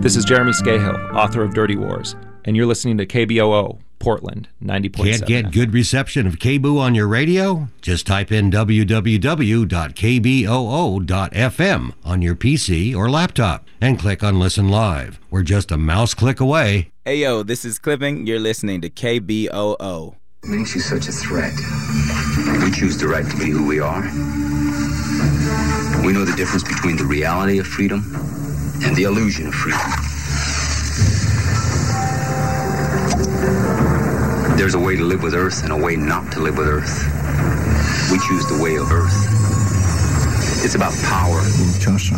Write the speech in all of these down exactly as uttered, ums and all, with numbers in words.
This is Jeremy Scahill, author of Dirty Wars, and you're listening to K B O O, Portland, ninety point seven. Can't get good reception of K B O O on your radio? Just type in w w w dot k b o o dot f m on your P C or laptop and click on Listen Live. We're just a mouse click away. Hey yo, this is Clipping. You're listening to K B O O. What makes you such a threat? We choose the right to be who we are. We know the difference between the reality of freedom and the illusion of freedom. There's a way to live with Earth and a way not to live with Earth. We choose the way of Earth. It's about power. Muchacha.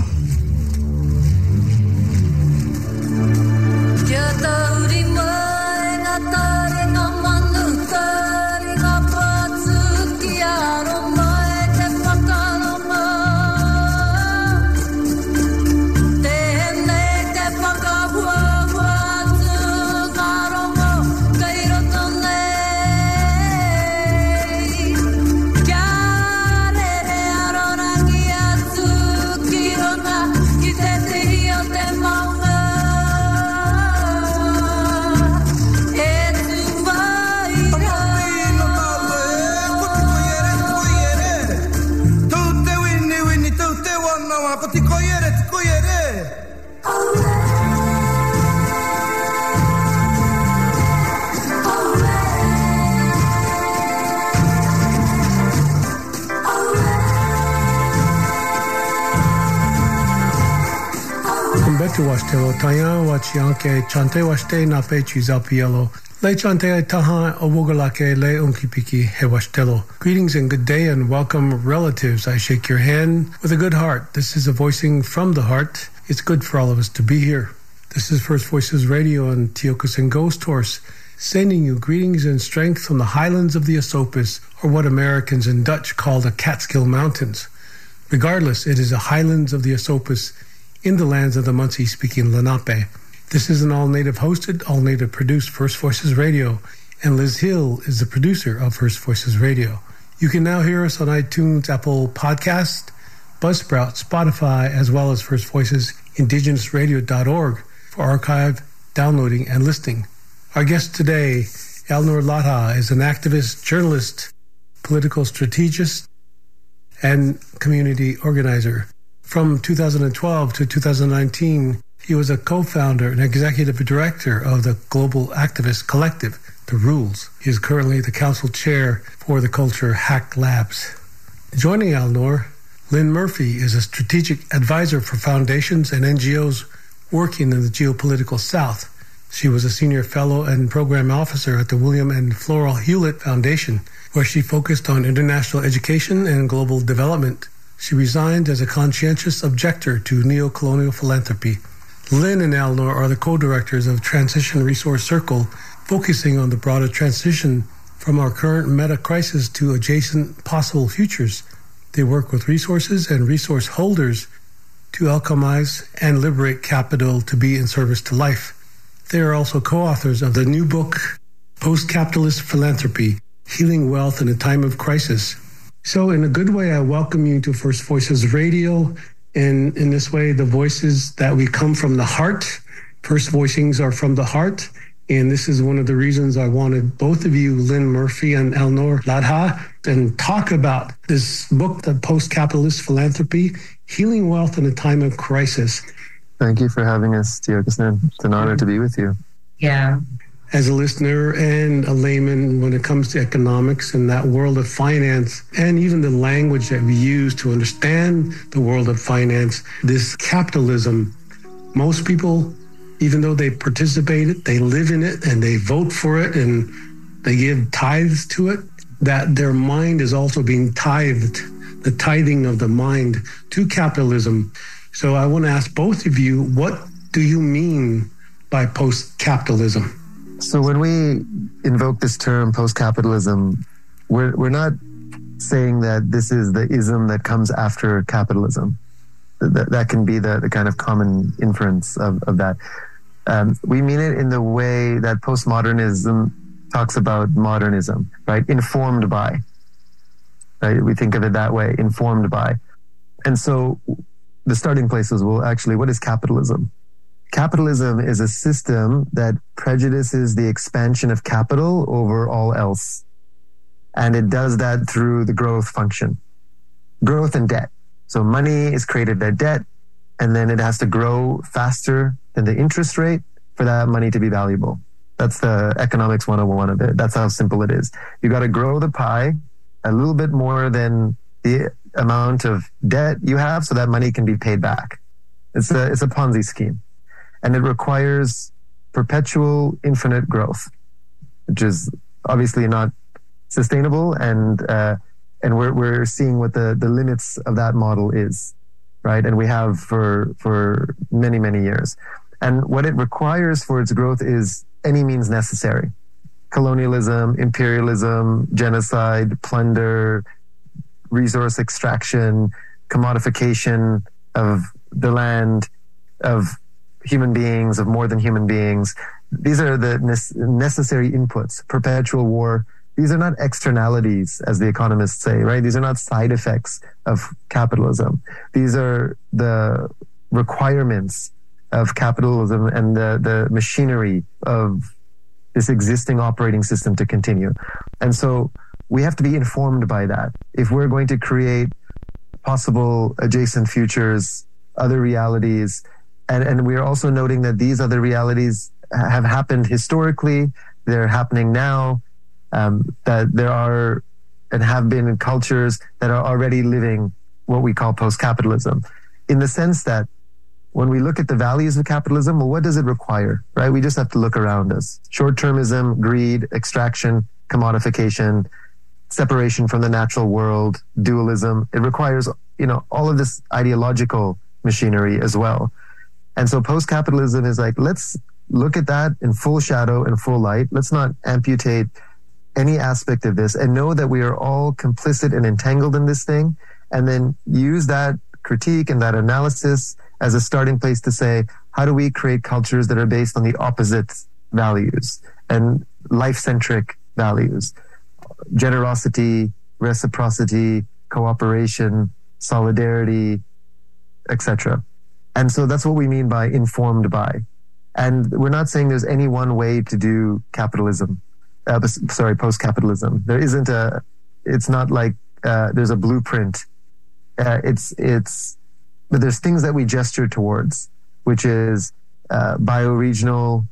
Washtelo Tayan Wachianke Chante Washte Nape Chizalpielo Le Chante Tahan Owogalake Le Unkipiki He Washtelo. Greetings and good day and welcome relatives. I shake your hand with a good heart. This is a voicing from the heart. It's good for all of us to be here. This is First Voices Radio on Tiokasin Ghost Horse, sending you greetings and strength from the highlands of the Esopus, or what Americans in Dutch call the Catskill Mountains. Regardless, it is the highlands of the Esopus in the lands of the Munsee-speaking Lenape. This is an all-native hosted, all-native produced First Voices Radio, and Liz Hill is the producer of First Voices Radio. You can now hear us on iTunes, Apple Podcast, Buzzsprout, Spotify, as well as First Voices indigenous radio dot org for archive, downloading, and listening. Our guest today, Elnor Latha, is an activist, journalist, political strategist, and community organizer. From two thousand twelve to two thousand nineteen, he was a co-founder and executive director of the global activist collective, The Rules. He is currently the council chair for the Culture Hack Labs. Joining Elnor, Lynn Murphy is a strategic advisor for foundations and N G Os working in the geopolitical South. She was a senior fellow and program officer at the William and Floral Hewlett Foundation, where she focused on international education and global development. She resigned as a conscientious objector to neo-colonial philanthropy. Lynn and Elnor are the co-directors of Transition Resource Circle, focusing on the broader transition from our current meta-crisis to adjacent possible futures. They work with resources and resource holders to alchemize and liberate capital to be in service to life. They are also co-authors of the new book, Post-Capitalist Philanthropy, Healing Wealth in a Time of Crisis. So in a good way, I welcome you to First Voices Radio. And in this way, the voices that we come from the heart, first voicings are from the heart. And this is one of the reasons I wanted both of you, Lynn Murphy and Elnor Latha, and talk about this book, The Post-Capitalist Philanthropy, Healing Wealth in a Time of Crisis. Thank you for having us, Tiokasin. It's an honor to be with you. Yeah. As a listener and a layman when it comes to economics and that world of finance, and even the language that we use to understand the world of finance, this capitalism, most people, even though they participate it, they live in it and they vote for it and they give tithes to it, that their mind is also being tithed, the tithing of the mind to capitalism. So I want to ask both of you, what do you mean by post-capitalism? So when we invoke this term post-capitalism, we're we're not saying that this is the ism that comes after capitalism. That, that can be the, the kind of common inference of, of that. Um, we mean it in the way that postmodernism talks about modernism, right? Informed by, right? We think of it that way, informed by. And so the starting place is, well, actually, what is capitalism? capitalism is a system that prejudices the expansion of capital over all else. And it does that through the growth function, growth and debt. So money is created at debt, and then it has to grow faster than the interest rate for that money to be valuable. That's the economics one oh one of it. That's how simple it is. You got to grow the pie a little bit more than the amount of debt you have so that money can be paid back. It's a, it's a Ponzi scheme. And it requires perpetual infinite growth, which is obviously not sustainable. And uh, and we're we're seeing what the, the limits of that model is, right? And we have for for many, many years. And what it requires for its growth is any means necessary. Colonialism, imperialism, genocide, plunder, resource extraction, commodification of the land, of human beings, of more than human beings. These are the necessary inputs. Perpetual war. These are not externalities, as the economists say, right? These are not side effects of capitalism. These are the requirements of capitalism and the, the machinery of this existing operating system to continue. And so we have to be informed by that. If we're going to create possible adjacent futures, other realities, and, and we're also noting that these other realities have happened historically, they're happening now, um, that there are and have been cultures that are already living what we call post-capitalism, in the sense that when we look at the values of capitalism, well, what does it require, right? We just have to look around us. Short-termism, greed, extraction, commodification, separation from the natural world, dualism. It requires, you know, all of this ideological machinery as well. And so post-capitalism is like, let's look at that in full shadow and full light. Let's not amputate any aspect of this and know that we are all complicit and entangled in this thing, and then use that critique and that analysis as a starting place to say, how do we create cultures that are based on the opposite values and life-centric values? Generosity, reciprocity, cooperation, solidarity, et cetera. And so that's what we mean by informed by. And we're not saying there's any one way to do capitalism, uh, sorry, post-capitalism. There isn't a, it's not like uh, there's a blueprint. Uh, it's, it's, but there's things that we gesture towards, which is uh, bioregional,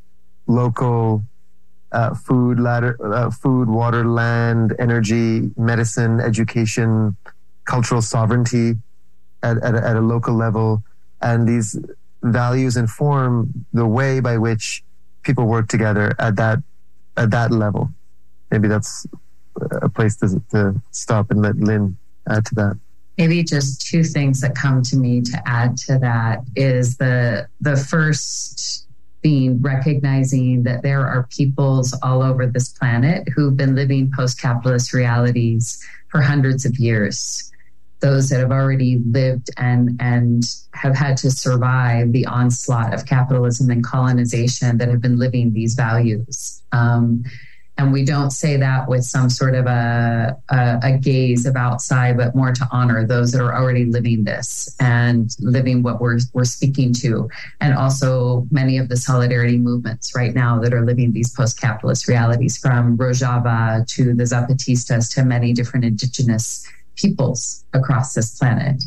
local, uh, food, ladder, uh, food, water, land, energy, medicine, education, cultural sovereignty at, at, at a local level. And these values inform the way by which people work together at that at that level. Maybe that's a place to, to stop and let Lynn add to that. Maybe just two things that come to me to add to that is the the first being recognizing that there are peoples all over this planet who've been living post-capitalist realities for hundreds of years. Those that have already lived and and have had to survive the onslaught of capitalism and colonization that have been living these values. Um, and we don't say that with some sort of a, a, a gaze of outside, but more to honor those that are already living this and living what we're we're speaking to. And also many of the solidarity movements right now that are living these post-capitalist realities, from Rojava to the Zapatistas to many different indigenous peoples across this planet.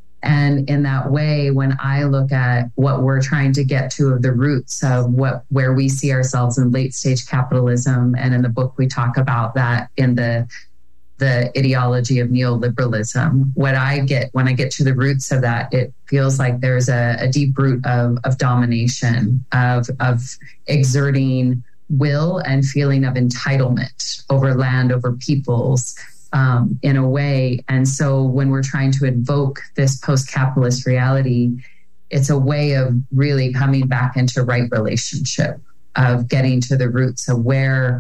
And in that way, when I look at what we're trying to get to of the roots of what where we see ourselves in late stage capitalism, and in the book we talk about that in the the ideology of neoliberalism, what I get when I get to the roots of that, it feels like there's a, a deep root of of domination, of of exerting will and feeling of entitlement over land, over peoples, Um, in a way. And so when we're trying to invoke this post-capitalist reality, it's a way of really coming back into right relationship, of getting to the roots of where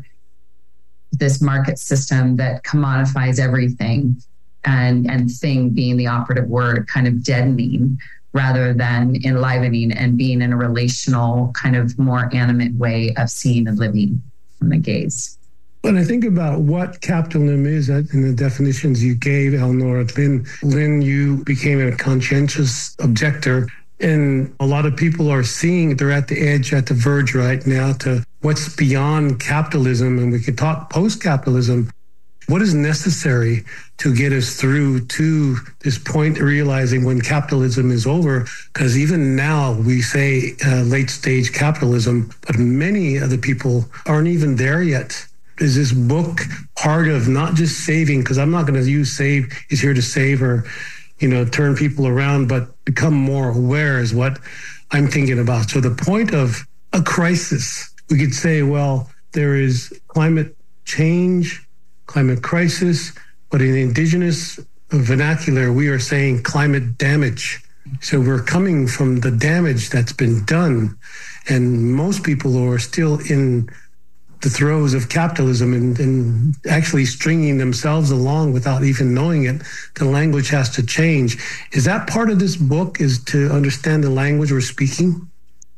this market system that commodifies everything, and, and thing being the operative word, kind of deadening rather than enlivening and being in a relational, kind of more animate way of seeing and living from the gaze. When I think about what capitalism is, in the definitions you gave, Eleanor, Lynn, Lynn, you became a conscientious objector And a lot of people are seeing they're at the edge, at the verge right now to what's beyond capitalism. And we could talk post-capitalism. What is necessary to get us through to this point, realizing when capitalism is over? Because even now we say uh, late stage capitalism, but many of the people aren't even there yet. Is this book part of not just saving, because I'm not going to use save is here to save or, you know, turn people around, but become more aware is what I'm thinking about. So the point of a crisis, we could say, well, there is climate change, climate crisis, but in indigenous vernacular, we are saying climate damage. So we're coming from the damage that's been done. And most people are still in the throes of capitalism and, and actually stringing themselves along without even knowing it. The language has to change. Is that part of this book, is to understand the language we're speaking?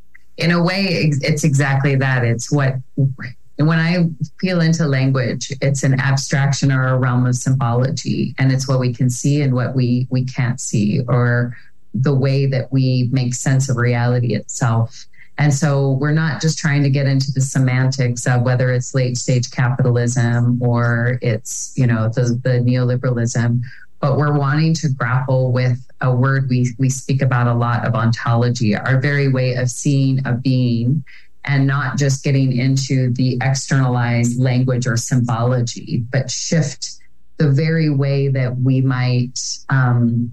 In a way, it's exactly that. It's what... And when I feel into language, it's an abstraction or a realm of symbology, and it's what we can see and what we, we can't see, or the way that we make sense of reality itself. And so we're not just trying to get into the semantics of whether it's late stage capitalism or it's, you know, the, the neoliberalism, but we're wanting to grapple with a word we, we speak about a lot of ontology, our very way of seeing a being, and not just getting into the externalized language or symbology, but shift the very way that we might um,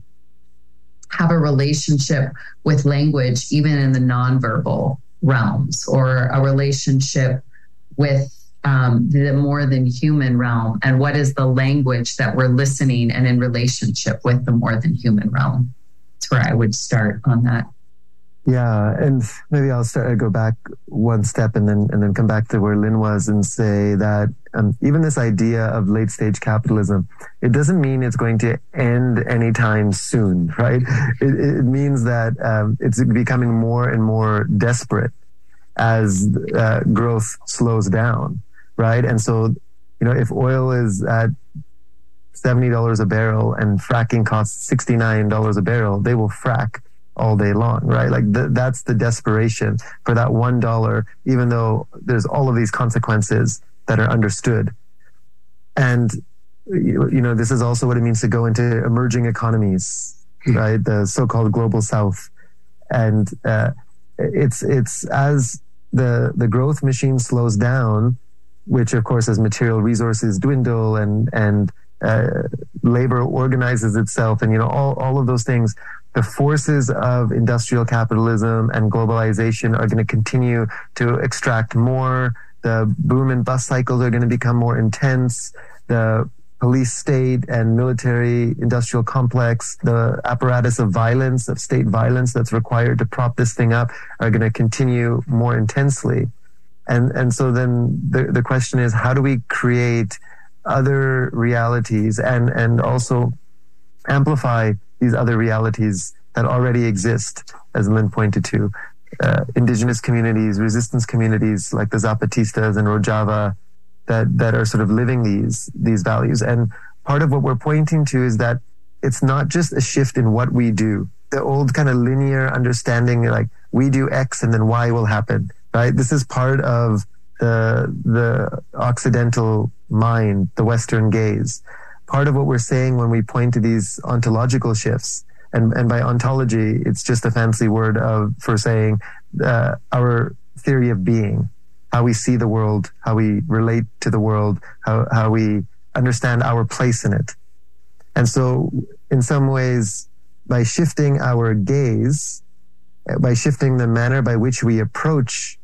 have a relationship with language, even in the nonverbal realms, or a relationship with um, the more than human realm. And what is the language that we're listening and in relationship with the more than human realm? That's where I would start on that. Yeah, and maybe I'll start. I'll go back one step and then and then come back to where Lynn was and say that um, even this idea of late stage capitalism, it doesn't mean it's going to end anytime soon, right? It, it means that um, it's becoming more and more desperate as uh, growth slows down, right? And so, you know, if oil is at seventy dollars a barrel and fracking costs sixty-nine dollars a barrel, they will frack all day long, right? Like th- that's the desperation for that one dollar, even though there's all of these consequences that are understood. And, you, you know, this is also what it means to go into emerging economies, right? The so-called global south. And uh, it's it's as the the growth machine slows down, which of course as material resources dwindle and and uh, labor organizes itself, and you know all all of those things, the forces of industrial capitalism and globalization are going to continue to extract more. The boom and bust cycles are going to become more intense. The police state and military industrial complex, the apparatus of violence, of state violence that's required to prop this thing up, are going to continue more intensely. And and so then the, the question is, how do we create other realities and, and also amplify these other realities that already exist, as Lynn pointed to? Uh, indigenous communities, resistance communities like the Zapatistas and Rojava, that that are sort of living these these values. And part of what we're pointing to is that it's not just a shift in what we do. The old kind of linear understanding, like we do X and then Y will happen, right? This is part of the the Occidental mind, the Western gaze. Part of what we're saying when we point to these ontological shifts, and, and by ontology, it's just a fancy word of for saying uh, our theory of being, how we see the world, how we relate to the world, how, how we understand our place in it. And so in some ways, by shifting our gaze, by shifting the manner by which we approach,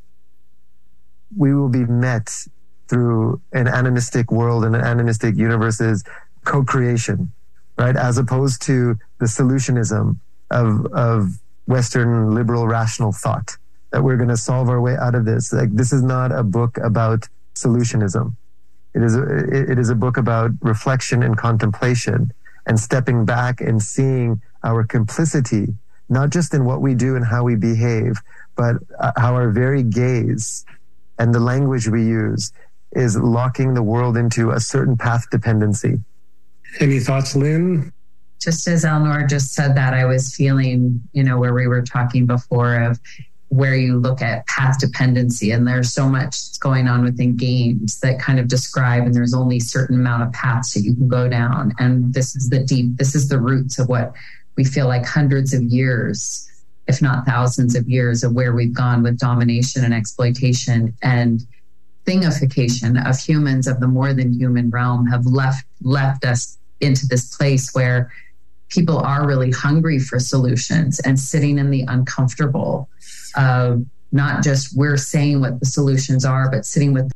we will be met through an animistic world and an animistic universe's co-creation, right? As opposed to the solutionism of, of Western liberal rational thought, that we're going to solve our way out of this. Like, this is not a book about solutionism. It is a, it is a book about reflection and contemplation and stepping back and seeing our complicity, not just in what we do and how we behave, but how our very gaze and the language we use is locking the world into a certain path dependency. Any thoughts, Lynn? Just as Eleanor just said that, I was feeling, you know, where we were talking before of where you look at path dependency, and there's so much going on within games that kind of describe, and there's only a certain amount of paths that you can go down. And this is the deep, this is the roots of what we feel like hundreds of years, if not thousands of years, of where we've gone with domination and exploitation and thingification of humans of the more than human realm have left left us into this place where people are really hungry for solutions and sitting in the uncomfortable of not just we're saying what the solutions are, but sitting with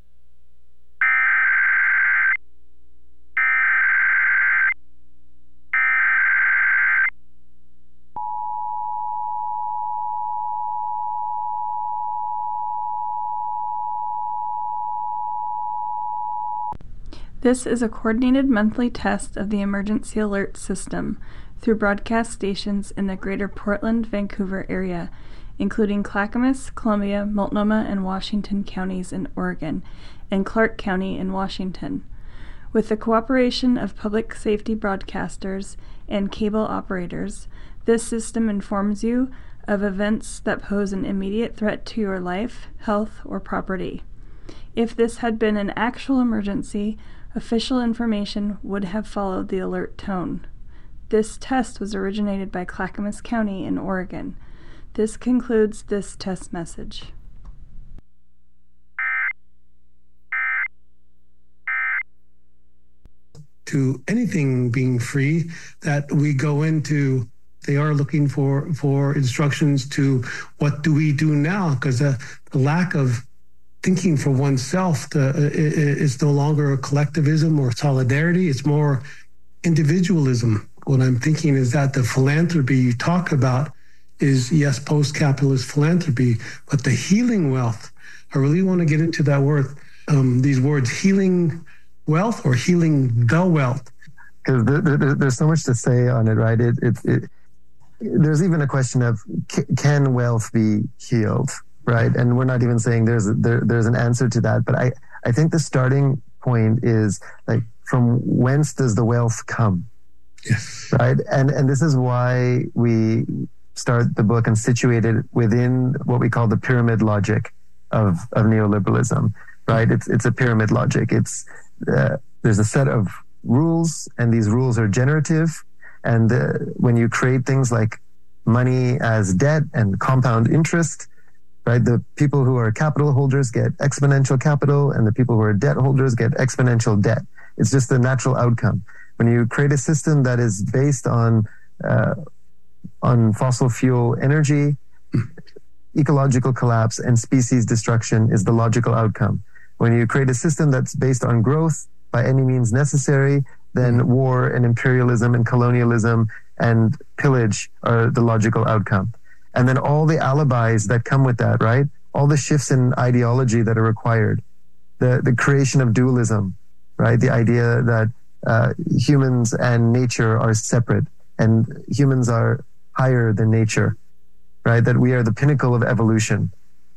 This is a coordinated monthly test of the emergency alert system through broadcast stations in the greater Portland, Vancouver area, including Clackamas, Columbia, Multnomah, and Washington counties in Oregon, and Clark County in Washington. With the cooperation of public safety broadcasters and cable operators, this system informs you of events that pose an immediate threat to your life, health, or property. If this had been an actual emergency, official information would have followed the alert tone. This test was originated by Clackamas County in Oregon. This concludes this test message. To anything being free, that we go into, they are looking for, for instructions to what do we do now? Because uh, the lack of thinking for oneself to, uh, is no longer a collectivism or solidarity. It's more individualism. What I'm thinking is that the philanthropy you talk about is, yes, post-capitalist philanthropy, but the healing wealth, I really want to get into that word, um, these words, healing wealth or healing the wealth. Because there, there, there's so much to say on it, right? It, it, it, there's even a question of, can wealth be healed? Right. And we're not even saying there's a, there, there's an answer to that. But I, I think the starting point is like, from whence does the wealth come? Yes. Right. And and this is why we start the book and situate it within what we call the pyramid logic of, of neoliberalism. Right. It's it's a pyramid logic. It's uh, there's a set of rules, and these rules are generative. And uh, when you create things like money as debt and compound interest, right? The people who are capital holders get exponential capital, and the people who are debt holders get exponential debt. It's just the natural outcome. When you create a system that is based on uh, on fossil fuel energy, ecological collapse and species destruction is the logical outcome. When you create a system that's based on growth by any means necessary, then war and imperialism and colonialism and pillage are the logical outcome. And then all the alibis that come with that, right? All the shifts in ideology that are required, the, the creation of dualism, right? The idea that uh, humans and nature are separate and humans are higher than nature, right? That we are the pinnacle of evolution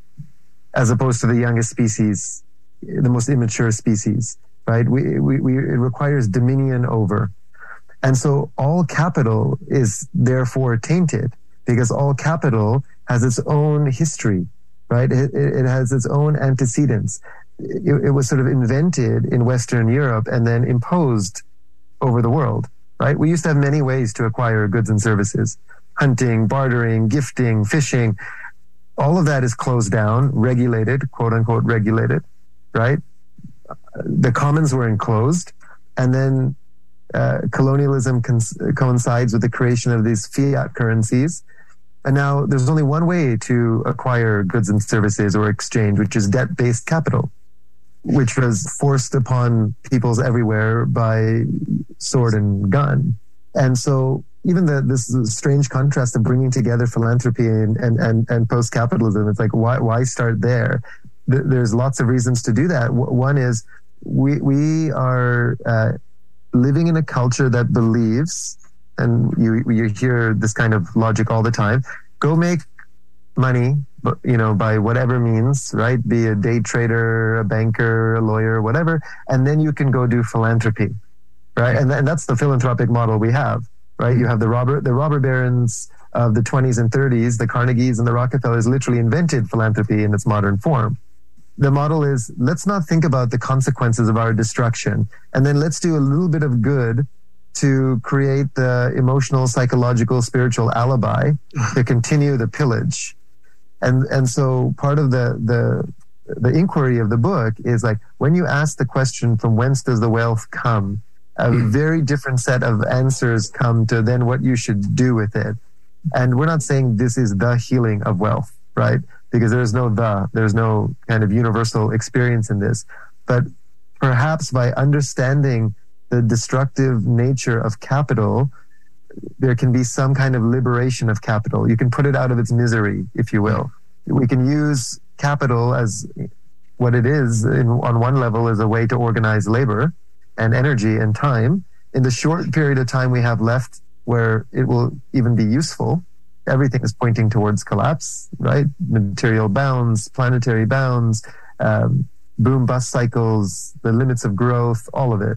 as opposed to the youngest species, the most immature species, right? We, we, we, it requires dominion over. And so all capital is therefore tainted, because all capital has its own history, right? It, it has its own antecedents. It, it was sort of invented in Western Europe and then imposed over the world, right? We used to have many ways to acquire goods and services: hunting, bartering, gifting, fishing. All of that is closed down, regulated, quote unquote regulated, right? The commons were enclosed, and then uh, colonialism cons- coincides with the creation of these fiat currencies. And now there's only one way to acquire goods and services or exchange, which is debt-based capital, which was forced upon peoples everywhere by sword and gun. And so even the, this strange contrast of bringing together philanthropy and, and, and, and post-capitalism, it's like, why, why start there? There's lots of reasons to do that. One is we, we are uh, living in a culture that believes, and you you hear this kind of logic all the time, go make money, you know, by whatever means, right? Be a day trader, a banker, a lawyer, whatever, and then you can go do philanthropy, right? And, and that's the philanthropic model we have. right? You have the robber, the robber barons of the twenties and thirties, the Carnegies and the Rockefellers literally invented philanthropy in its modern form. The model is, let's not think about the consequences of our destruction, and then let's do a little bit of good to create the emotional, psychological, spiritual alibi to continue the pillage. And and so part of the the the inquiry of the book is like, when you ask the question, from whence does the wealth come, a very different set of answers come to then what you should do with it. And we're not saying this is the healing of wealth, right? Because there's no the, there's no kind of universal experience in this. But perhaps by understanding the destructive nature of capital, there can be some kind of liberation of capital. You can put it out of its misery, if you will. We can use capital as what it is in, on one level, as a way to organize labor and energy and time. In the short period of time we have left where it will even be useful, everything is pointing towards collapse, right? Material bounds, planetary bounds, um, boom-bust cycles, the limits of growth, all of it.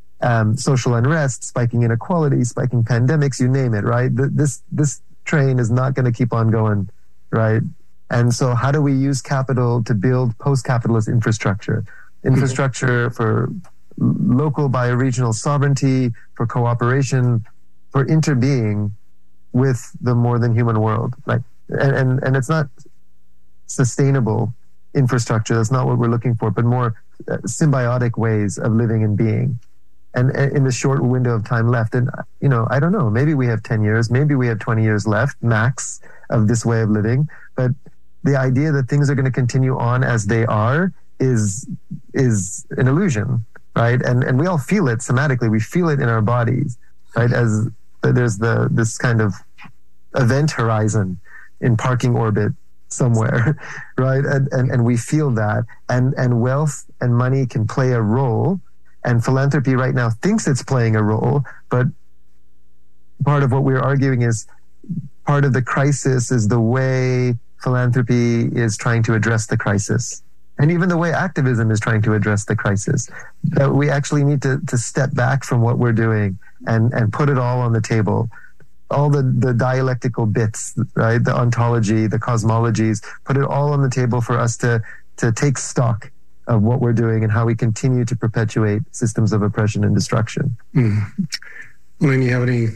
Um, social unrest, spiking inequality, spiking pandemics, you name it, right? This this train is not going to keep on going, right? And so how do we use capital to build post-capitalist infrastructure? Infrastructure for local bioregional sovereignty, for cooperation, for interbeing with the more than human world. Like, and, and, and it's not sustainable infrastructure, that's not what we're looking for, but more uh, symbiotic ways of living and being. And in the short window of time left, and you know, I don't know, maybe we have ten years, maybe we have twenty years left, max, of this way of living. But the idea that things are going to continue on as they are is is an illusion, right? And and we all feel it somatically. We feel it in our bodies, right? As there's the this kind of event horizon in parking orbit somewhere, right? And and and we feel that, and and wealth and money can play a role. And philanthropy right now thinks it's playing a role, but part of what we're arguing is part of the crisis is the way philanthropy is trying to address the crisis. And even the way activism is trying to address the crisis. That we actually need to, to step back from what we're doing and, and put it all on the table. All the, the dialectical bits, right? The ontology, the cosmologies, put it all on the table for us to, to take stock of what we're doing and how we continue to perpetuate systems of oppression and destruction. Mm. Lynn, you have any?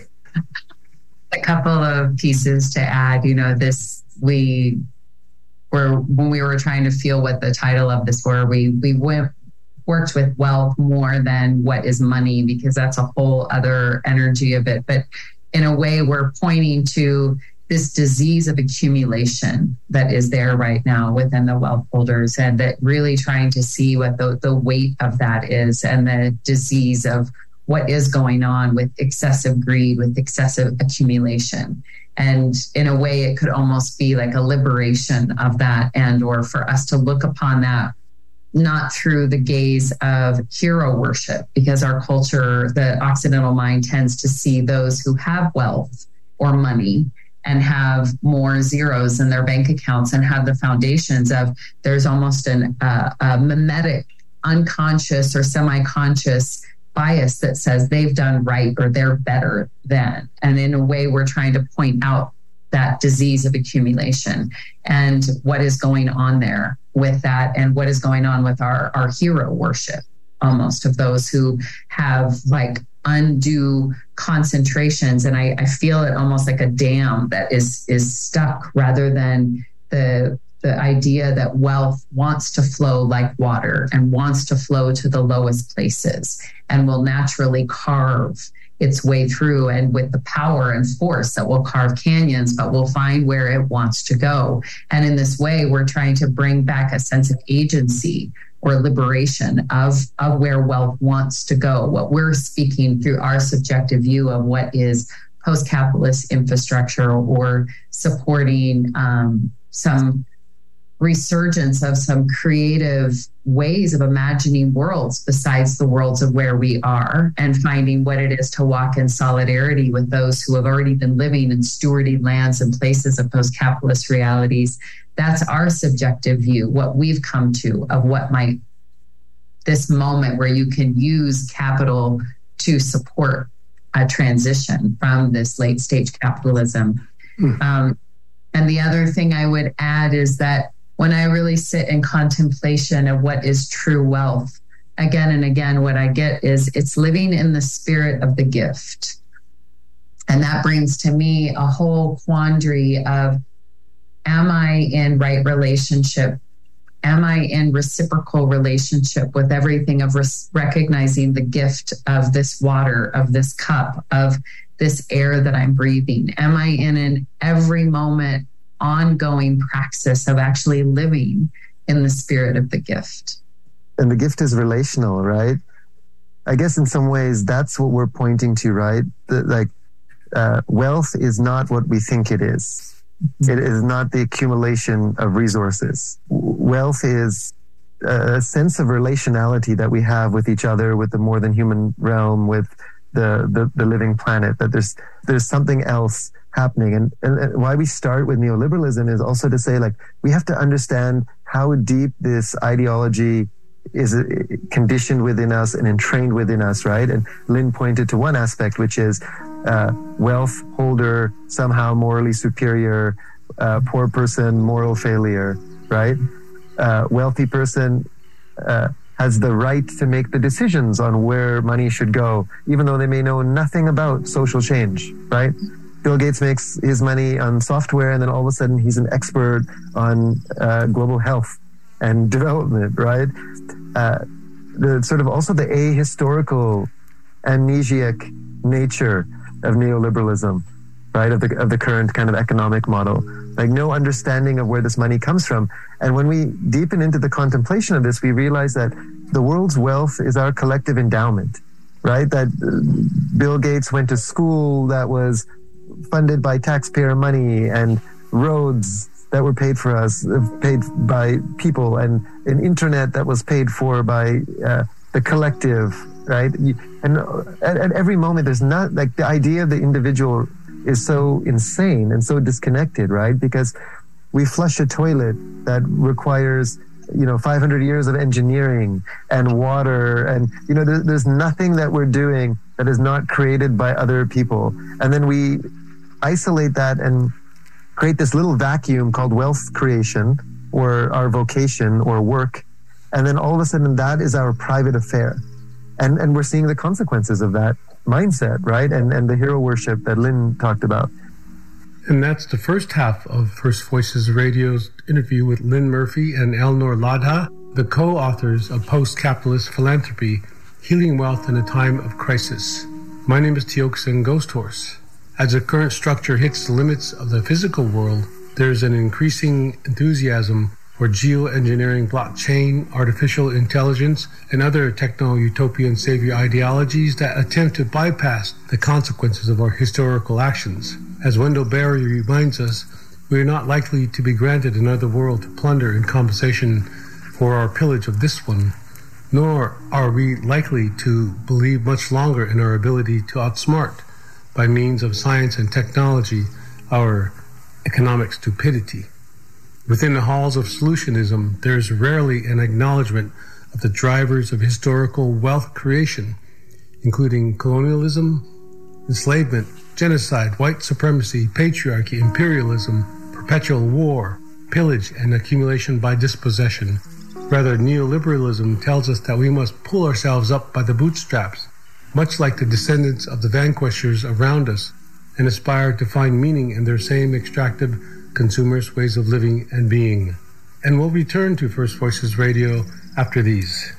A couple of pieces to add. You know, this, we were, when we were trying to feel what the title of this were, we, we went, worked with wealth more than what is money, because that's a whole other energy of it. But in a way, we're pointing to this disease of accumulation that is there right now within the wealth holders, and that really trying to see what the, the weight of that is, and the disease of what is going on with excessive greed, with excessive accumulation. And in a way, it could almost be like a liberation of that, and or for us to look upon that not through the gaze of hero worship, because our culture, the Occidental mind, tends to see those who have wealth or money and have more zeros in their bank accounts and have the foundations of, there's almost an, uh, a mimetic, unconscious or semi-conscious bias that says they've done right or they're better than. And in a way, we're trying to point out that disease of accumulation and what is going on there with that, and what is going on with our, our hero worship, almost, of those who have like undue concentrations. And I, I feel it almost like a dam that is is stuck, rather than the the idea that wealth wants to flow like water and wants to flow to the lowest places and will naturally carve its way through, and with the power and force that will carve canyons, but will find where it wants to go. And in this way, we're trying to bring back a sense of agency or liberation of, of where wealth wants to go. What we're speaking through our subjective view of what is post-capitalist infrastructure, or supporting um, some resurgence of some creative ways of imagining worlds besides the worlds of where we are, and finding what it is to walk in solidarity with those who have already been living and stewarding lands and places of post-capitalist realities. That's our subjective view, what we've come to of what might, this moment where you can use capital to support a transition from this late stage capitalism. Mm. Um, and the other thing I would add is that when I really sit in contemplation of what is true wealth, again and again, what I get is it's living in the spirit of the gift. And that brings to me a whole quandary of, am I in right relationship? Am I in reciprocal relationship with everything of res- recognizing the gift of this water, of this cup, of this air that I'm breathing? Am I in an every moment ongoing praxis of actually living in the spirit of the gift? And the gift is relational, right? I guess in some ways that's what we're pointing to, right? The, like uh, wealth is not what we think it is. It is not the accumulation of resources. Wealth is a sense of relationality that we have with each other, with the more than human realm, with the, the, the living planet, that there's there's something else happening. And, and why we start with neoliberalism is also to say, like, we have to understand how deep this ideology is conditioned within us and entrained within us, right? And Lynn pointed to one aspect, which is uh, wealth holder somehow morally superior, uh, poor person moral failure, right? Uh, wealthy person uh, has the right to make the decisions on where money should go, even though they may know nothing about social change, right? Bill Gates makes his money on software, and then all of a sudden he's an expert on uh, global health and development, right? Uh, the sort of also the ahistorical, amnesiac nature of neoliberalism, right? Of the of the current kind of economic model, like no understanding of where this money comes from. And when we deepen into the contemplation of this, we realize that the world's wealth is our collective endowment, right? That uh, Bill Gates went to school that was funded by taxpayer money, and roads that were paid for us, paid by people, and an internet that was paid for by uh, the collective, right? And at, at every moment, there's not, like, the idea of the individual is so insane and so disconnected, right? Because we flush a toilet that requires, you know, five hundred years of engineering and water, and, you know, there, there's nothing that we're doing that is not created by other people. And then we isolate that and create this little vacuum called wealth creation, or our vocation or work. And then all of a sudden that is our private affair. And and we're seeing the consequences of that mindset, right? And and the hero worship that Lynn talked about. And that's the first half of First Voices Radio's interview with Lynn Murphy and Elnor Ladha, the co-authors of Post-Capitalist Philanthropy, Healing Wealth in a Time of Crisis. My name is Tiokasin Ghosthorse. As the current structure hits the limits of the physical world, there's an increasing enthusiasm for geoengineering, blockchain, artificial intelligence, and other techno-utopian savior ideologies that attempt to bypass the consequences of our historical actions. As Wendell Berry reminds us, we are not likely to be granted another world to plunder in compensation for our pillage of this one, nor are we likely to believe much longer in our ability to outsmart, by means of science and technology, our economic stupidity. Within the halls of solutionism, there is rarely an acknowledgement of the drivers of historical wealth creation, including colonialism, enslavement, genocide, white supremacy, patriarchy, imperialism, perpetual war, pillage, and accumulation by dispossession. Rather, neoliberalism tells us that we must pull ourselves up by the bootstraps, much like the descendants of the vanquishers around us, and aspire to find meaning in their same extractive consumers' ways of living and being. And we'll return to First Voices Radio after these.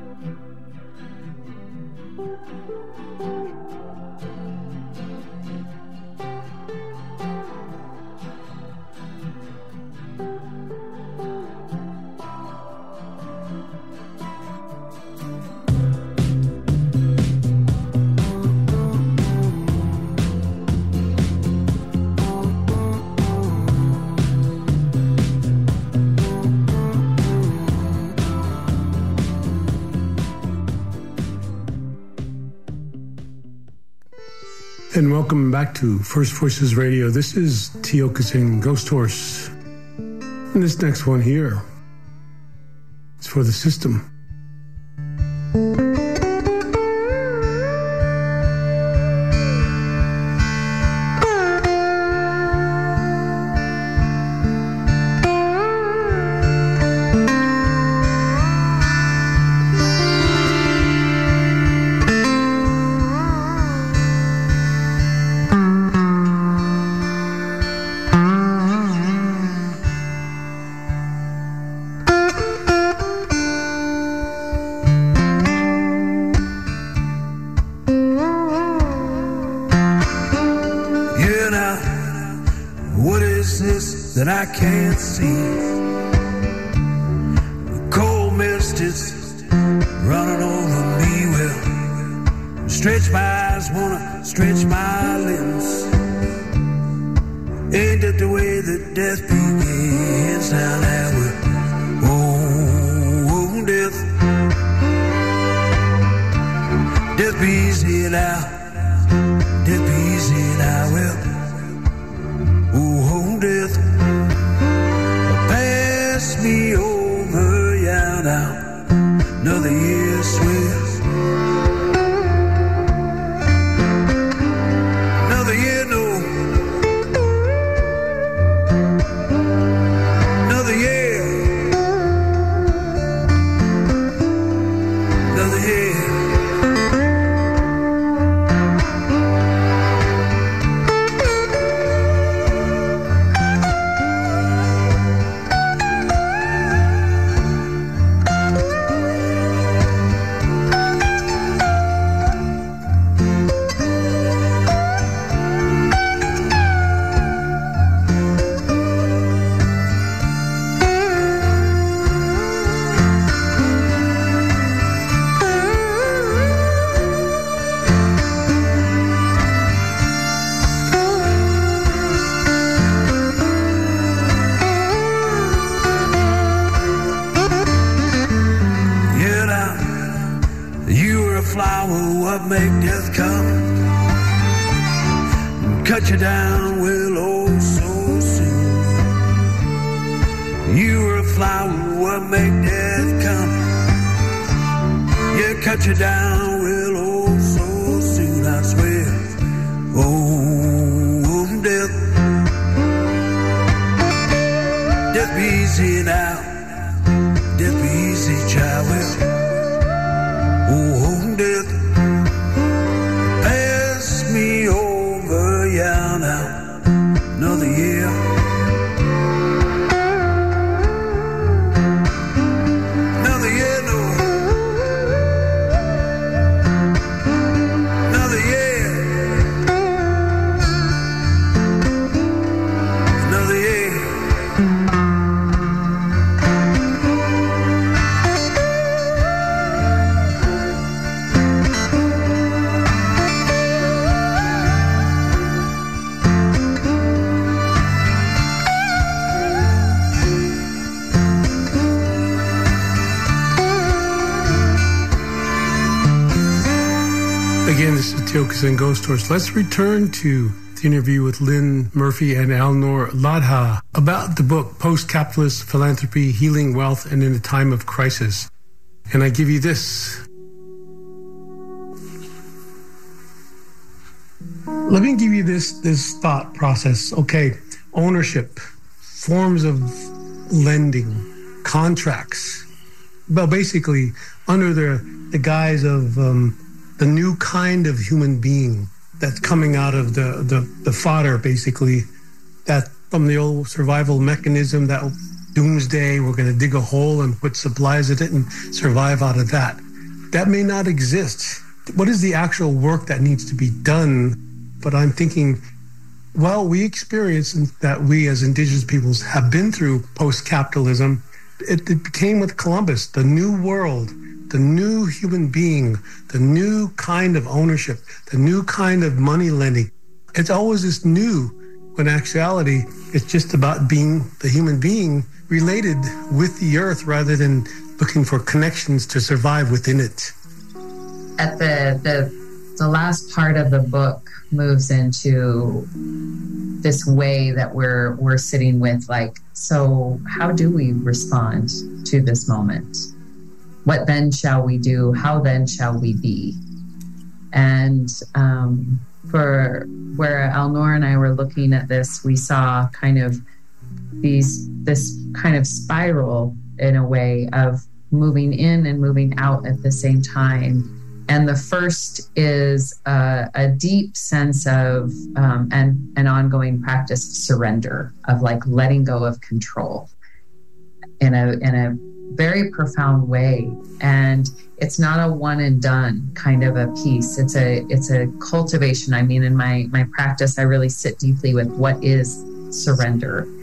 And welcome back to First Voices Radio. This is Tiokasin Ghosthorse. And this next one here is for the system. that I can't see. The cold mist is running over me. Well, stretch my eyes, wanna stretch my limbs. Ain't that the way that death begins? Now that we're oh, death, death be easy now, death be easy now. Well, oh, death, pass me over, yeah, now, another year swift. Another year, no. Another year. Another year. Make death come and cut you down, well, oh, so soon. You were a flower, what make death come? Yeah, cut you down, well, oh, so soon, I swear. Oh, death, death be easy now, death be easy, child, well, oh, death. Me over, yeah, now, another year. Another year, no. Another year. Another year. Again, this is Tiokasin Ghost Stories. Let's return to the interview with Lynn Murphy and Alnor Ladha about the book, Post-Capitalist Philanthropy, Healing Wealth and in a Time of Crisis. And I give you this. Let me give you this, this thought process. Okay, ownership, forms of lending, contracts. Well, basically, under the, the guise of um, the new kind of human being that's coming out of the, the, the fodder, basically, that from the old survival mechanism, that doomsday, we're going to dig a hole and put supplies in it and survive out of that. That may not exist. What is the actual work that needs to be done? But I'm thinking, well, we experience that we as indigenous peoples have been through post-capitalism. It, it became with Columbus, the new world, the new human being, the new kind of ownership, the new kind of money lending. It's always this new, when in actuality, it's just about being the human being related with the earth rather than looking for connections to survive within it. At the the, the last part of the book moves into this way that we're we're sitting with, like, so how do we respond to this moment? What then shall we do? How then shall we be? And um, for where Alnor and I were looking at this, we saw kind of these this kind of spiral in a way of moving in and moving out at the same time. And the first is a, a deep sense of um, and an ongoing practice of surrender, of like letting go of control in a in a very profound way. And it's not a one and done kind of a piece. It's a it's a cultivation. I mean, in my my practice, I really sit deeply with what is surrender.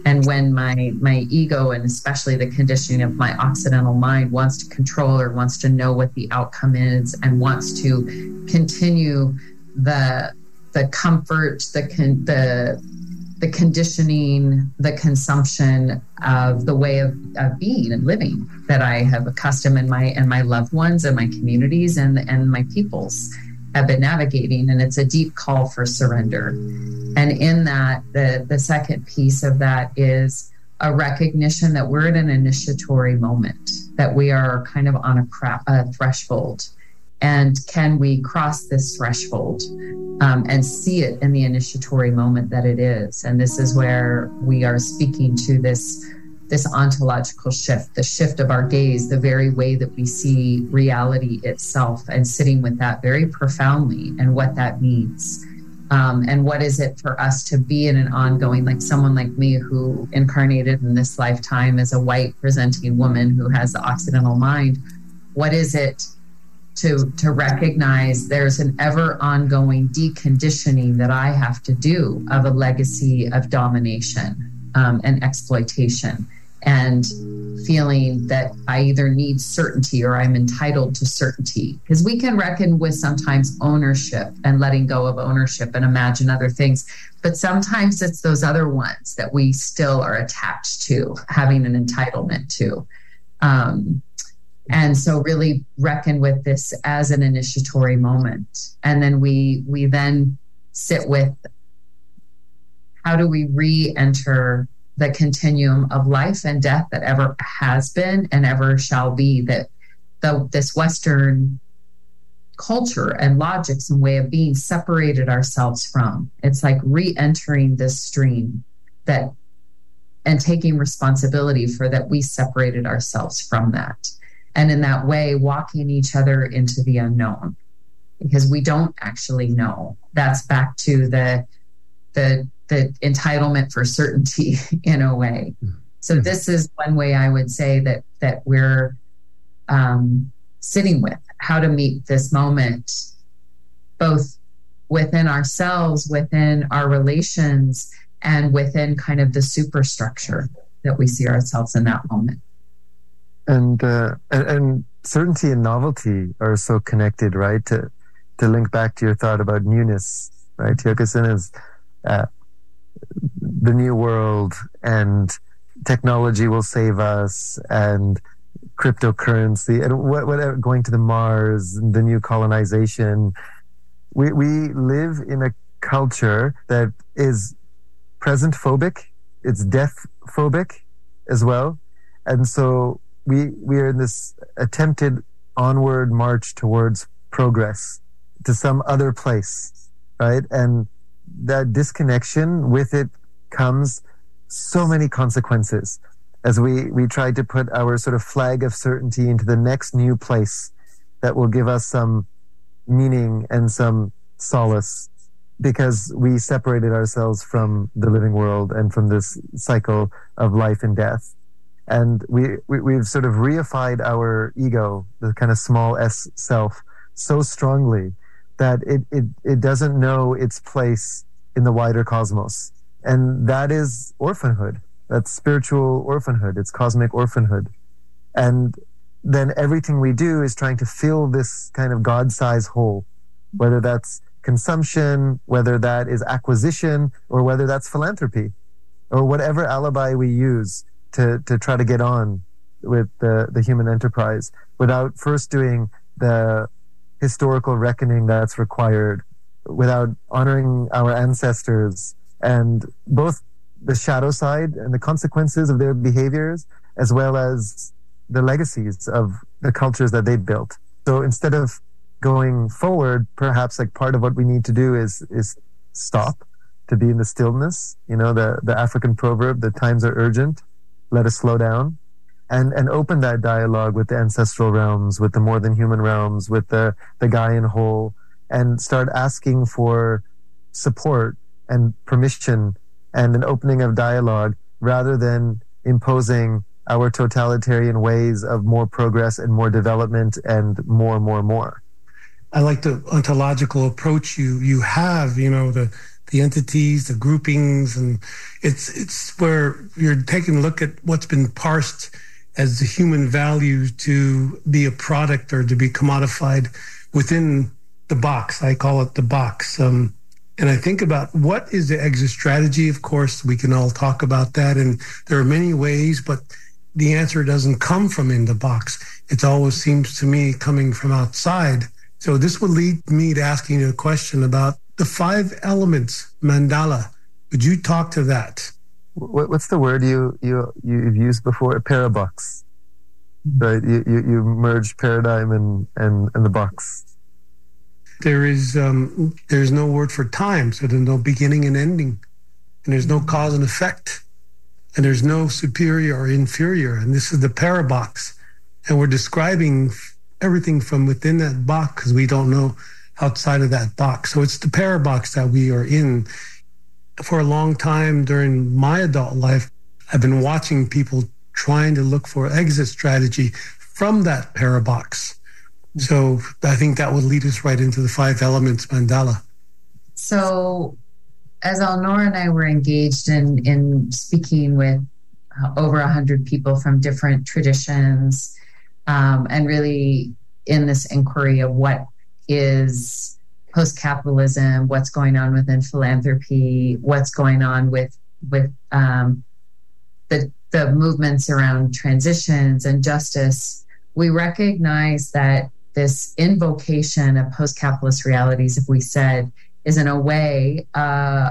And when my my ego, and especially the conditioning of my Occidental mind, wants to control or wants to know what the outcome is and wants to continue the the comfort, the con, the the conditioning, the consumption of the way of, of being and living that I have accustomed in my and my loved ones and my communities and and my peoples have been navigating, and it's a deep call for surrender. And in that, the, the second piece of that is a recognition that we're at an initiatory moment, that we are kind of on a, cra- a threshold. And can we cross this threshold um, and see it in the initiatory moment that it is? And this is where we are speaking to this this ontological shift, the shift of our gaze, the very way that we see reality itself, and sitting with that very profoundly and what that means. Um, and what is it for us to be in an ongoing, like someone like me who incarnated in this lifetime as a white presenting woman who has the Occidental mind, what is it to to recognize there's an ever ongoing deconditioning that I have to do of a legacy of domination um, and exploitation, and feeling that I either need certainty or I'm entitled to certainty. Because we can reckon with sometimes ownership and letting go of ownership and imagine other things. But sometimes it's those other ones that we still are attached to, having an entitlement to. Um, and so really reckon with this as an initiatory moment. And then we we then sit with, how do we re-enter the continuum of life and death that ever has been and ever shall be, that the, this Western culture and logics and way of being separated ourselves from. It's like re-entering this stream that and taking responsibility for that we separated ourselves from that. And in that way, walking each other into the unknown, because we don't actually know. That's back to the the the entitlement for certainty in a way. So this is one way I would say that that we're um, sitting with, how to meet this moment, both within ourselves, within our relations, and within kind of the superstructure that we see ourselves in that moment. And uh, and, and certainty and novelty are so connected, right? To to link back to your thought about newness, right? Tiokasin is uh, the new world, and technology will save us, and cryptocurrency, and whatever, going to the Mars, the new colonization. We we live in a culture that is present phobic, it's death phobic as well, and so we we are in this attempted onward march towards progress to some other place, right? And that disconnection, with it comes so many consequences as we, we try to put our sort of flag of certainty into the next new place that will give us some meaning and some solace, because we separated ourselves from the living world and from this cycle of life and death. And we, we, we've sort of reified our ego, the kind of small s self, so strongly that it, it, it doesn't know its place in the wider cosmos. And that is orphanhood. That's spiritual orphanhood. It's cosmic orphanhood. And then everything we do is trying to fill this kind of God-sized hole, whether that's consumption, whether that is acquisition, or whether that's philanthropy, or whatever alibi we use to, to try to get on with the, the human enterprise without first doing the historical reckoning that's required, without honoring our ancestors and both the shadow side and the consequences of their behaviors, as well as the legacies of the cultures that they built. So instead of going forward, perhaps like part of what we need to do is is stop, to be in the stillness. You know, the, the African proverb, the times are urgent, let us slow down. And and open that dialogue with the ancestral realms, with the more than human realms, with the, the Gaian whole, and start asking for support and permission and an opening of dialogue, rather than imposing our totalitarian ways of more progress and more development and more, more, more. I like the ontological approach you you have, you know, the the entities, the groupings, and it's it's where you're taking a look at what's been parsed as the human value to be a product or to be commodified within the box. I call it the box. Um, and I think about what is the exit strategy. Of course, we can all talk about that, and there are many ways, but the answer doesn't come from in the box. It always seems to me coming from outside. So this would lead me to asking you a question about the five elements mandala. Would you talk to that? What's the word you, you, you've used before? Parabox. Right? You, you, you merge paradigm and, and, and the box. There is um, there's no word for time, so there's no beginning and ending. And there's no cause and effect. And there's no superior or inferior. And this is the parabox. And we're describing everything from within that box because we don't know outside of that box. So it's the parabox that we are in. For a long time during my adult life, I've been watching people trying to look for exit strategy from that parabox. So I think that would lead us right into the five elements mandala. So as Elnora and I were engaged in, in speaking with uh, over one hundred people from different traditions, um, and really in this inquiry of what is post-capitalism, what's going on within philanthropy, what's going on with with um, the the movements around transitions and justice, we recognize that this invocation of post-capitalist realities, if we said, is in a way uh,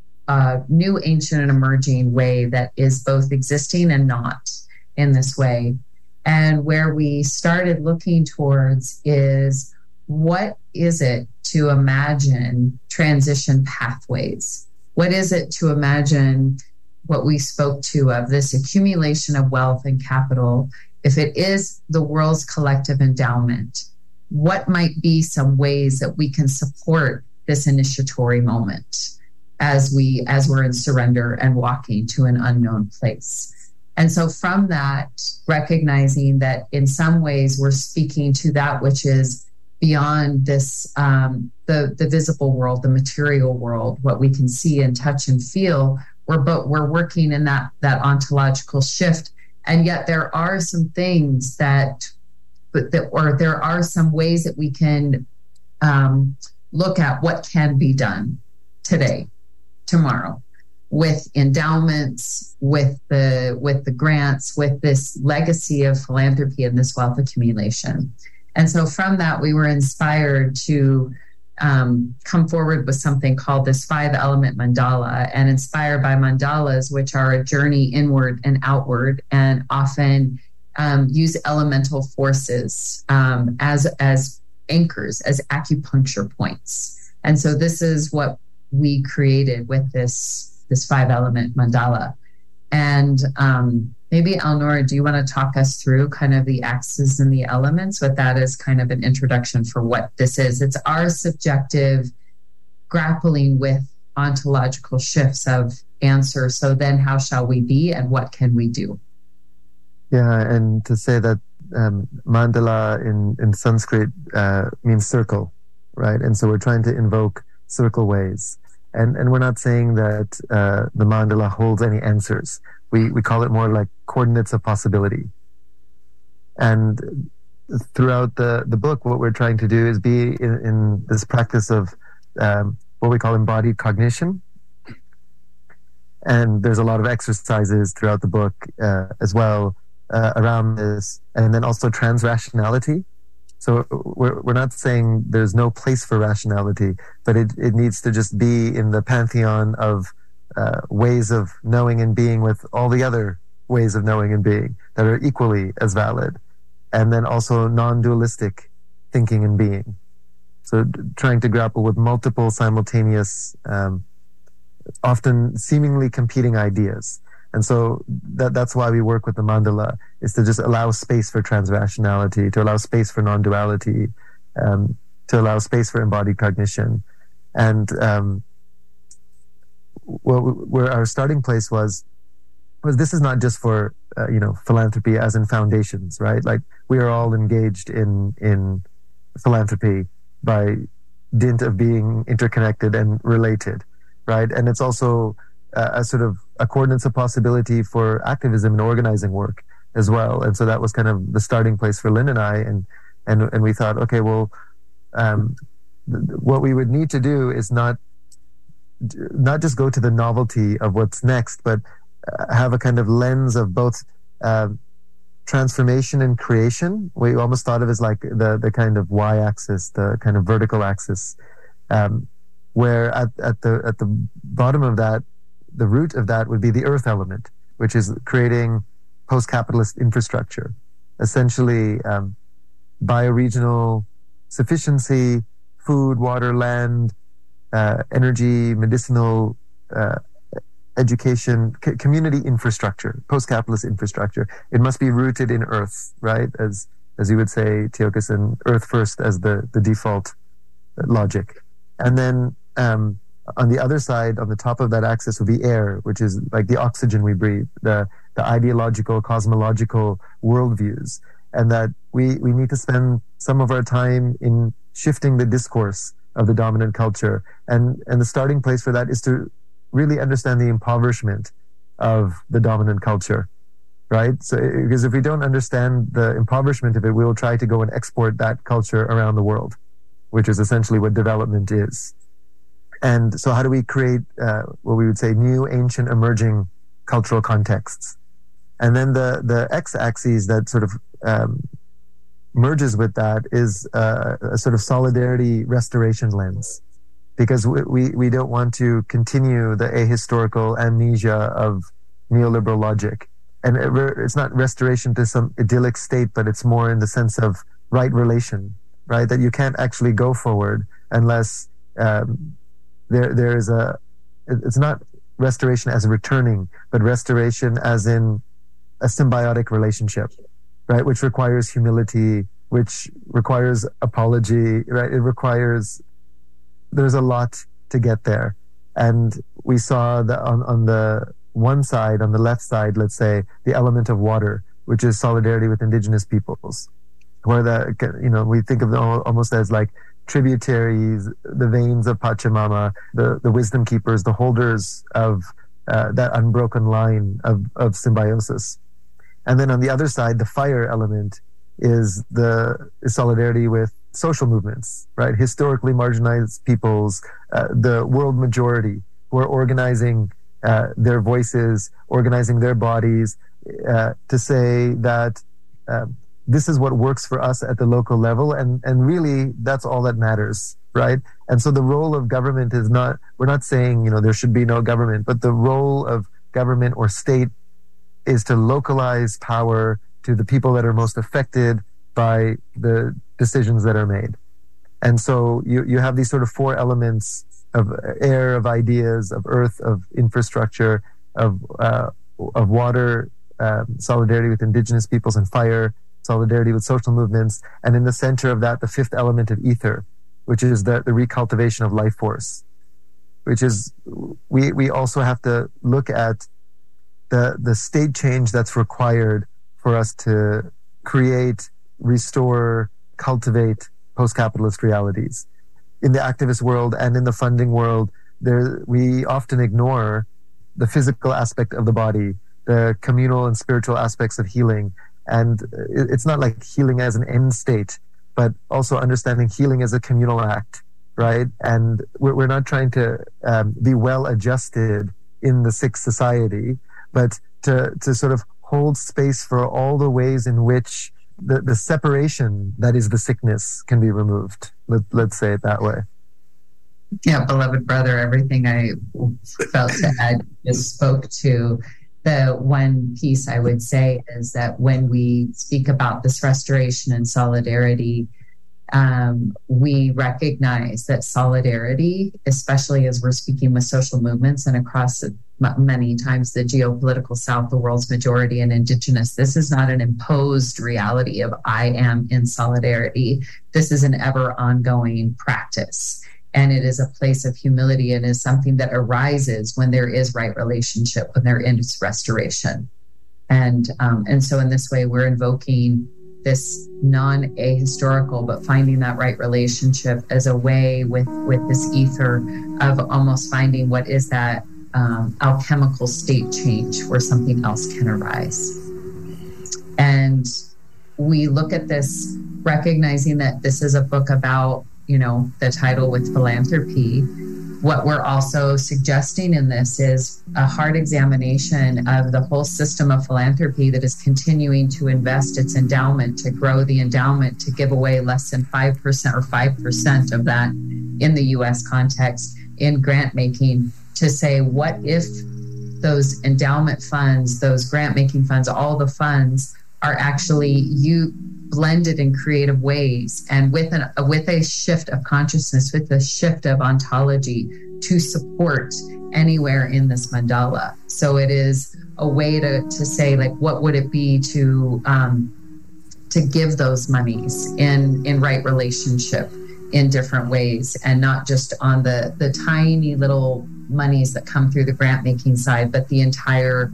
a new, ancient, and emerging way that is both existing and not in this way. And where we started looking towards is what is it to imagine transition pathways? What is it to imagine what we spoke to of this accumulation of wealth and capital? If it is the world's collective endowment, what might be some ways that we can support this initiatory moment as we as we're in surrender and walking to an unknown place? And so from that, recognizing that in some ways we're speaking to that which is beyond this, um, the, the visible world, the material world, what we can see and touch and feel, we're, but we're working in that, that ontological shift. And yet there are some things that, but that, or there are some ways that we can um, look at what can be done today, tomorrow, with endowments, with the with the grants, with this legacy of philanthropy and this wealth accumulation. And so from that, we were inspired to um, come forward with something called this five-element mandala, and inspired by mandalas, which are a journey inward and outward, and often um, use elemental forces um, as as anchors, as acupuncture points. And so this is what we created with this this five-element mandala. And um, maybe, Elnora, do you want to talk us through kind of the axes and the elements with that as kind of an introduction for what this is? It's our subjective grappling with ontological shifts of answer. So then how shall we be and what can we do? Yeah, and to say that um, mandala in, in Sanskrit uh, means circle, right? And so we're trying to invoke circle ways. And and we're not saying that uh, the mandala holds any answers. We we call it more like coordinates of possibility. And throughout the, the book, what we're trying to do is be in, in this practice of um, what we call embodied cognition. And there's a lot of exercises throughout the book uh, as well uh, around this. And then also transrationality. So we're we're not saying there's no place for rationality, but it, it needs to just be in the pantheon of uh, ways of knowing and being with all the other ways of knowing and being that are equally as valid. And then also non-dualistic thinking and being. So trying to grapple with multiple simultaneous, um, often seemingly competing ideas. And so that that's why we work with the mandala, is to just allow space for transrationality, to allow space for non-duality, um, to allow space for embodied cognition. And um, what, where our starting place was, was this is not just for, uh, you know, philanthropy as in foundations, right? Like we are all engaged in, in philanthropy by dint of being interconnected and related. right? And it's also a, a sort of a coordinates of possibility for activism and organizing work as well. And so that was kind of the starting place for Lynn and I. And and and we thought, okay, well, um, th- what we would need to do is not not just go to the novelty of what's next, but have a kind of lens of both uh, transformation and creation. We almost thought of it as like the the kind of y-axis, the kind of vertical axis, um, where at, at the at the bottom of that, the root of that would be the earth element, which is creating post-capitalist infrastructure, essentially um, bioregional sufficiency, food, water, land, uh, energy, medicinal uh, education, c- community infrastructure, post-capitalist infrastructure. It must be rooted in earth, right? As as you would say, Tiokasin, earth first as the, the default logic. And then um, on the other side, on the top of that axis would be air, which is like the oxygen we breathe, the, the ideological, cosmological worldviews. And that we, we need to spend some of our time in shifting the discourse of the dominant culture. And, and the starting place for that is to really understand the impoverishment of the dominant culture, right? So, because if we don't understand the impoverishment of it, we'll try to go and export that culture around the world, which is essentially what development is. And so how do we create uh, what we would say new, ancient, emerging cultural contexts? And then the, the x-axis that sort of um, merges with that is uh, a sort of solidarity restoration lens. Because we, we, we don't want to continue the ahistorical amnesia of neoliberal logic. And it, it's not restoration to some idyllic state, but it's more in the sense of right relation, right? That you can't actually go forward unless um, there there is a, it's not restoration as returning, but restoration as in a symbiotic relationship, right? Which requires humility, which requires apology, right? It requires, there's a lot to get there. And we saw that on, on the one side, on the left side, let's say, the element of water, which is solidarity with indigenous peoples, where the, you know, we think of them almost as like tributaries, the veins of Pachamama, the, the wisdom keepers, the holders of uh, that unbroken line of, of symbiosis. And then on the other side, the fire element is the is solidarity with social movements, right? Historically marginalized peoples, uh, the world majority who are organizing uh, their voices, organizing their bodies uh, to say that uh, this is what works for us at the local level. And, and really, that's all that matters, right? And so the role of government is not, we're not saying, you know, there should be no government, but the role of government or state is to localize power to the people that are most affected by the decisions that are made. And so you, you have these sort of four elements of air, of ideas, of earth, of infrastructure, of uh, of water, uh, solidarity with indigenous peoples, and fire, solidarity with social movements. And in the center of that, the fifth element of ether, which is the, the recultivation of life force, which is, we, we also have to look at the, the state change that's required for us to create, restore, cultivate post-capitalist realities. In the activist world and in the funding world, there we often ignore the physical aspect of the body, the communal and spiritual aspects of healing. And it's not like healing as an end state, but also understanding healing as a communal act, right? And we're, we're not trying to um, be well adjusted in the sick society, but to, to sort of hold space for all the ways in which the, the separation that is the sickness can be removed. Let, let's say it that way. Yeah, beloved brother, everything I felt to add just spoke to. The one piece I would say is that when we speak about this restoration and solidarity, um, we recognize that solidarity, especially as we're speaking with social movements and across the, many times the geopolitical South, the world's majority and indigenous, this is not an imposed reality of I am in solidarity. This is an ever ongoing practice. And it is a place of humility and is something that arises when there is right relationship, when there is restoration. And um, and so in this way, we're invoking this non-ahistorical, but finding that right relationship as a way with, with this ether of almost finding what is that um, alchemical state change where something else can arise. And we look at this recognizing that this is a book about, you know, the title with philanthropy. What we're also suggesting in this is a hard examination of the whole system of philanthropy that is continuing to invest its endowment, to grow the endowment, to give away less than five percent or five percent of that in the U S context in grant making, to say, what if those endowment funds, those grant making funds, all the funds are actually you blended in creative ways and with an with a shift of consciousness, with a shift of ontology to support anywhere in this mandala. So it is a way to to say, like, what would it be to um, to give those monies in in right relationship in different ways, and not just on the the tiny little monies that come through the grant making side, but the entire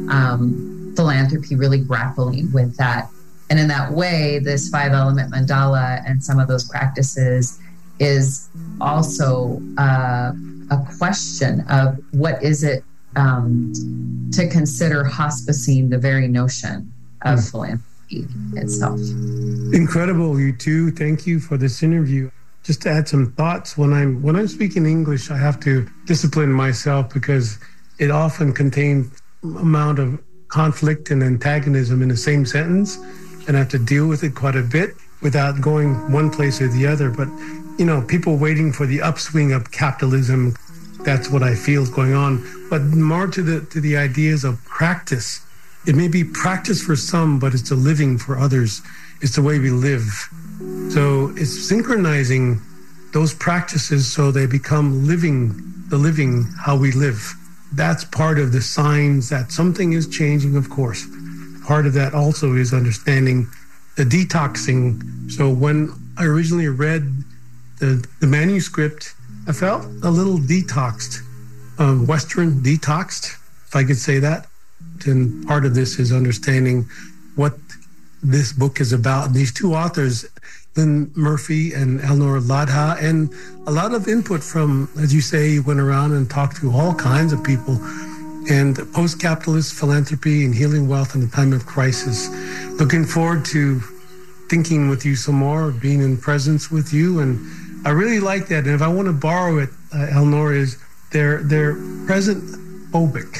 um, philanthropy really grappling with that. And in that way, this five element mandala and some of those practices is also uh, a question of what is it um, to consider hospicing the very notion of mm. philanthropy itself. Incredible, you two. Thank you for this interview. Just to add some thoughts, when I'm when I'm speaking English, I have to discipline myself because it often contains amount of conflict and antagonism in the same sentence, and I have to deal with it quite a bit without going one place or the other. But, you know, people waiting for the upswing of capitalism, that's what I feel is going on. But more to the to the ideas of practice. It may be practice for some, but it's a living for others. It's the way we live. So it's synchronizing those practices so they become living, the living, how we live. That's part of the signs that something is changing, of course. Part of that also is understanding the detoxing. So when I originally read the, the manuscript, I felt a little detoxed, um, Western detoxed, if I could say that. And part of this is understanding what this book is about. These two authors, Lynn Murphy and Eleanor Ladha, and a lot of input from, as you say, you went around and talked to all kinds of people, and post-capitalist philanthropy and healing wealth in the time of crisis. Looking forward to thinking with you some more, being in presence with you, and I really like that. And if I want to borrow it, uh, Eleanor, is they're, they're present phobic.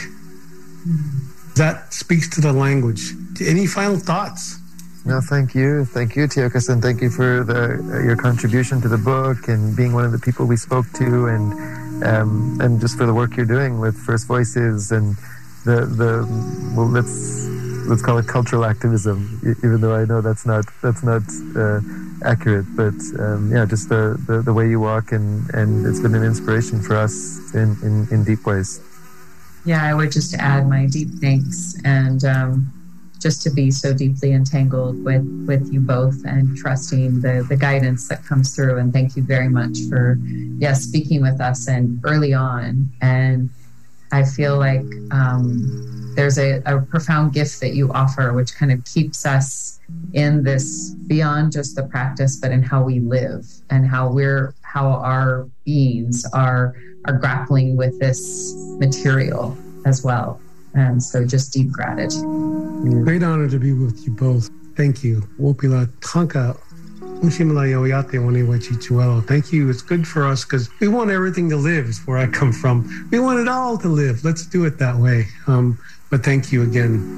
That speaks to the language. Any final thoughts? No, thank you. Thank you, Tiokas, and thank you for the, uh, your contribution to the book and being one of the people we spoke to, and um, and just for the work you're doing with First Voices and the the well, let's let's call it cultural activism, even though I know that's not that's not uh, accurate. But um, yeah, just the, the the way you walk, and and it's been an inspiration for us in in, in deep ways. Yeah, I would just add my deep thanks, and um, just to be so deeply entangled with, with you both and trusting the, the guidance that comes through. And thank you very much for, yes, speaking with us and early on. And I feel like um, there's a, a profound gift that you offer, which kind of keeps us in this beyond just the practice, but in how we live and how we're, how our beings are, are grappling with this material as well. And so just deep gratitude. Great honor to be with you both. Thank you. Wopila Tanka Ushimala Yoyate Wachichuelo. Thank you. It's good for us because we want everything to live, is where I come from. We want it all to live. Let's do it that way. Um, but thank you again.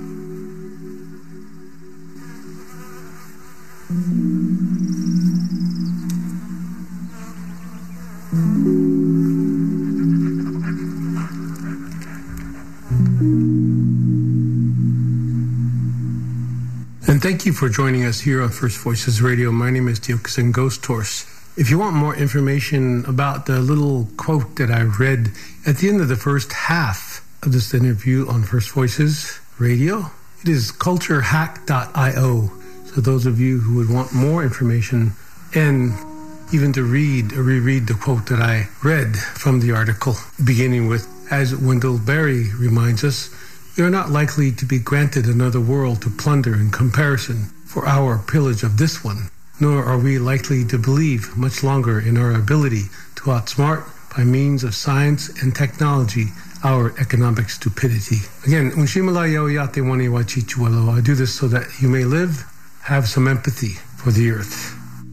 And thank you for joining us here on First Voices Radio. My name is Tiokas Ghost Horse. If you want more information about the little quote that I read at the end of the first half of this interview on First Voices Radio, it is culture hack dot io. So those of you who would want more information and even to read or reread the quote that I read from the article, beginning with, as Wendell Berry reminds us, we are not likely to be granted another world to plunder in comparison. For for our pillage of this one, nor are we likely to believe much longer in our ability to outsmart, by means of science and technology, our economic stupidity. Again, Unshimala Yaoyate Wani Wachichualo, I do this so that you may live, have some empathy for the earth.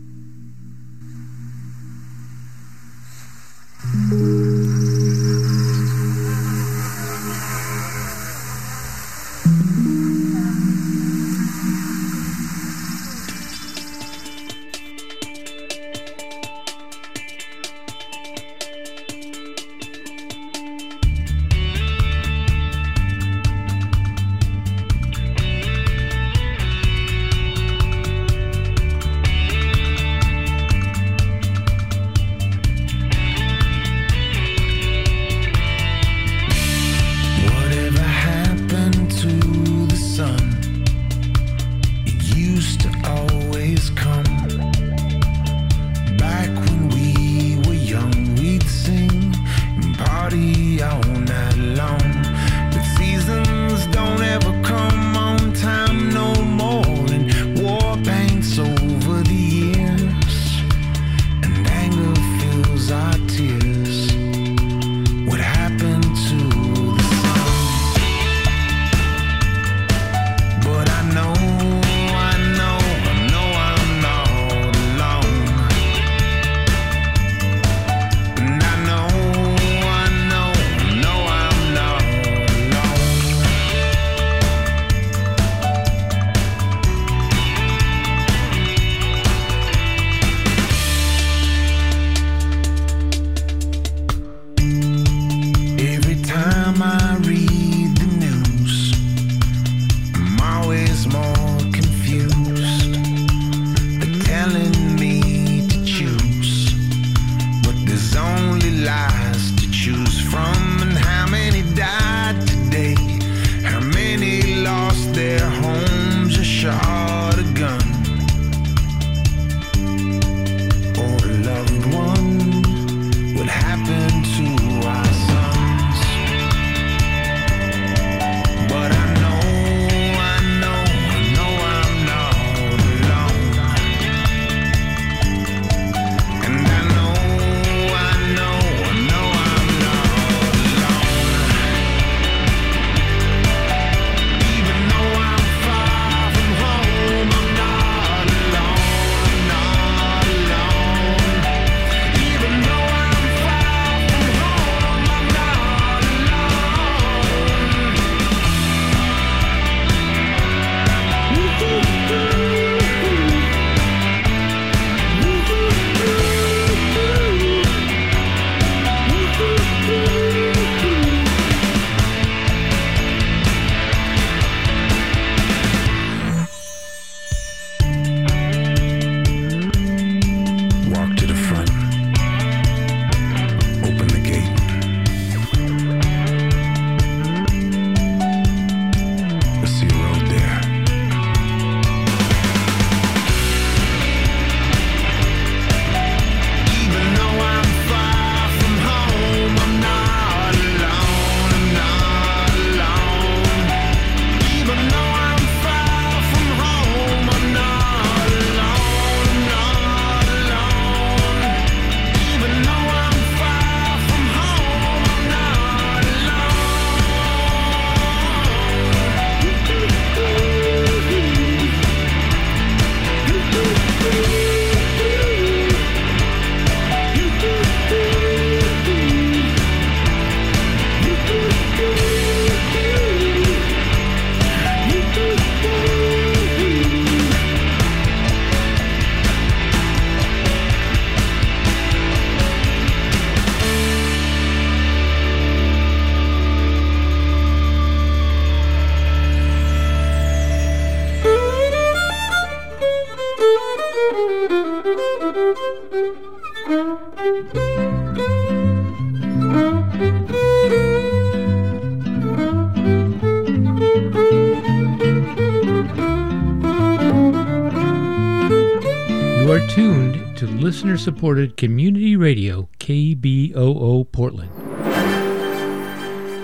are tuned to listener-supported community radio K B O O Portland.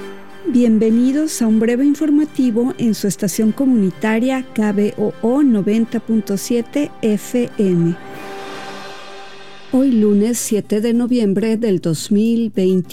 Bienvenidos a un breve informativo en su estación comunitaria K B O O noventa punto siete F M. Hoy lunes siete de noviembre del dos mil veinte.